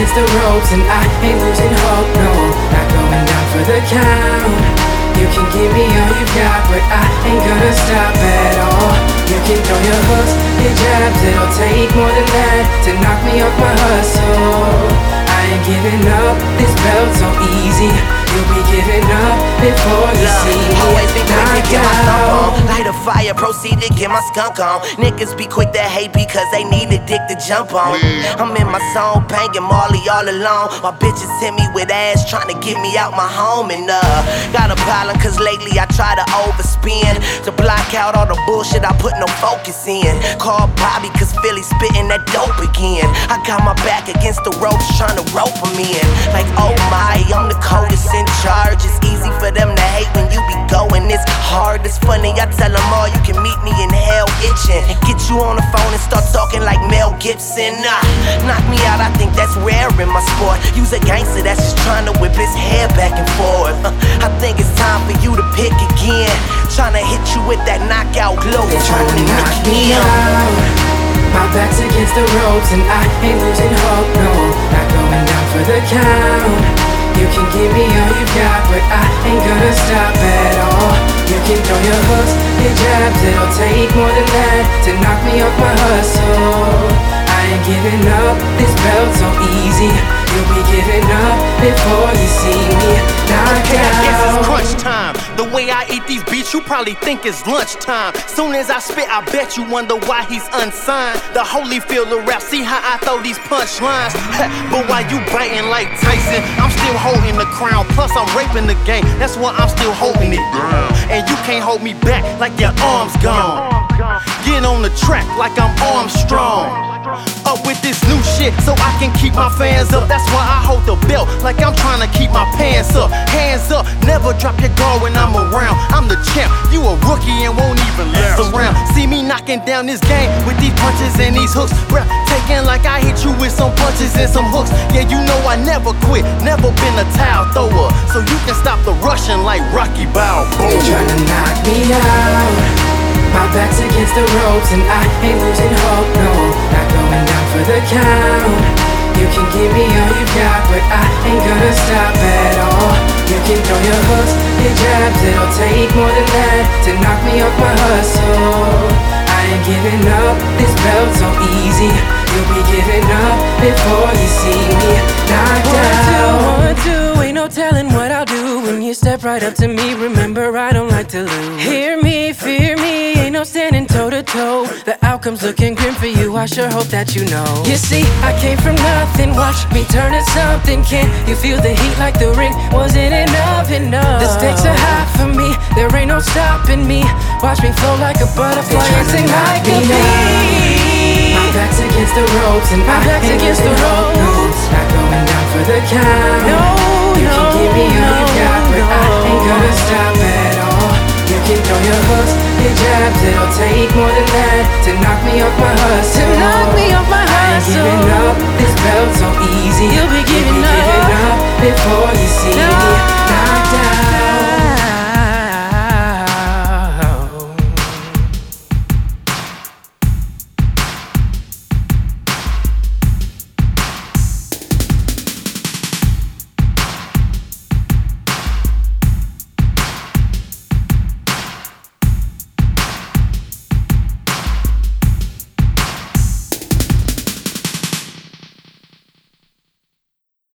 against the ropes and I ain't losing hope, no. Not going down for the count. You can give me all you got, but I ain't gonna stop at all. You can throw your hooks, your jabs, it'll take more than that to knock me off my hustle. I ain't giving up, this belt so easy. You'll be giving up before you see me. Always be quick to get my stump on. Light a fire, proceed to get my skunk on. Niggas be quick to hate because they need a dick to jump on. I'm in my zone, banging Marley all alone. My bitches hit me with ass, trying to get me out my home. And got a problem cause lately I try to overspin to block out all the bullshit I put no focus in. Call Bobby cause Philly spitting that dope again. I got my back against the ropes trying to rope them in. Like oh my, I'm the coldest in charge. It's easy for them to hate when you be going this hard. It's funny, I tell them all you can meet me in hell itching and get you on the phone and start talking like Mel Gibson. Knock me out, I think that's rare in my sport. Use a gangster that's just trying to whip his hair back and forth. I think it's time for you to pick again. Trying to hit you with that knockout glow. They're trying to knock me out. My back's against the ropes and I ain't losing hope, no. Not going down for the count. You can give me all you got, but I ain't gonna stop at all. You can throw your hooks, your jabs, it'll take more than that to knock me off my hustle. I ain't giving up, this belt so easy. You'll be giving up before you see me knock out. I guess it's crunch time. The way I eat these beats, you probably think it's lunchtime. Soon as I spit, I bet you wonder why he's unsigned. The Holyfield of rap, see how I throw these punchlines. But while you biting like Tyson, I'm still holding the crown. Plus I'm raping the game, that's why I'm still holding it down. And you can't hold me back like your arm's gone. Get on the track like I'm Armstrong. Up with this new shit so I can keep my fans up. That's why I hold the belt like I'm trying to keep my pants up. Hands up, never drop your guard when I'm around. I'm the champ, you a rookie and won't even last around. See me knocking down this game with these punches and these hooks. Bruh, taking like I hit you with some punches and some hooks. Yeah, you know I never quit, never been a towel thrower. So you can stop the rushing like Rocky Balboa. They're trying to knock me out. My back's against the ropes and I ain't losing hope, no. Not going down for the count. You can give me all you got, but I ain't gonna stop at all. You can throw your hooks, your jabs, it'll take more than that to knock me off my hustle. I ain't giving up, this belt so easy. You'll be giving up before you see me knocked out. 1, 2, ain't no telling what I'll do when you step right up to me. Remember, I don't like to lose. Hear me, fear me, ain't no standing toe to toe. The outcome's looking grim for you, I sure hope that you know. You see, I came from nothing, watch me turn to something. Can you feel the heat like the ring? Wasn't enough? The stakes are high for me, there ain't no stopping me. Watch me flow like a butterfly and sing like a bee. My back's against the ropes and my back's against the ropes. No, not going down for the count. No, you can give me all you got, but I ain't gonna stop at all. You can throw your hooks, your jabs, it'll take more than that to knock me off my